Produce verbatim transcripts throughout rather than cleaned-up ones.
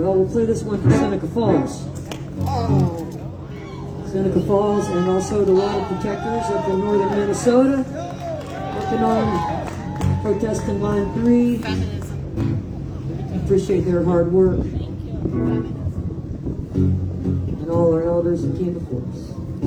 Well, we'll play this one for Seneca Falls. Seneca Falls and also the Water Protectors up in northern Minnesota, working on protesting line three. Appreciate their hard work. And all our elders that came before us.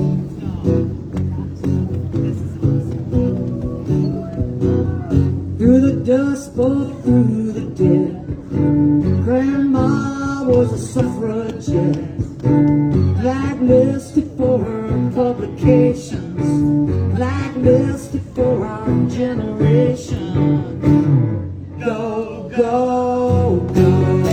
Through the dust bowl, through the dead, Grandma was a suffragette, blacklisted for her publications, blacklisted for our generation. Go, go, go.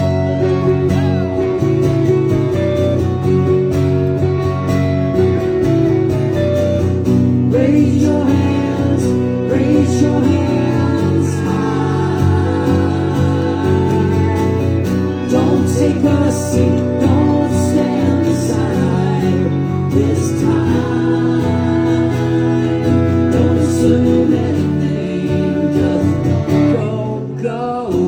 Raise your hands, raise your hands high. Don't take a seat, don't stand aside this time. Don't assume anything, just go, go.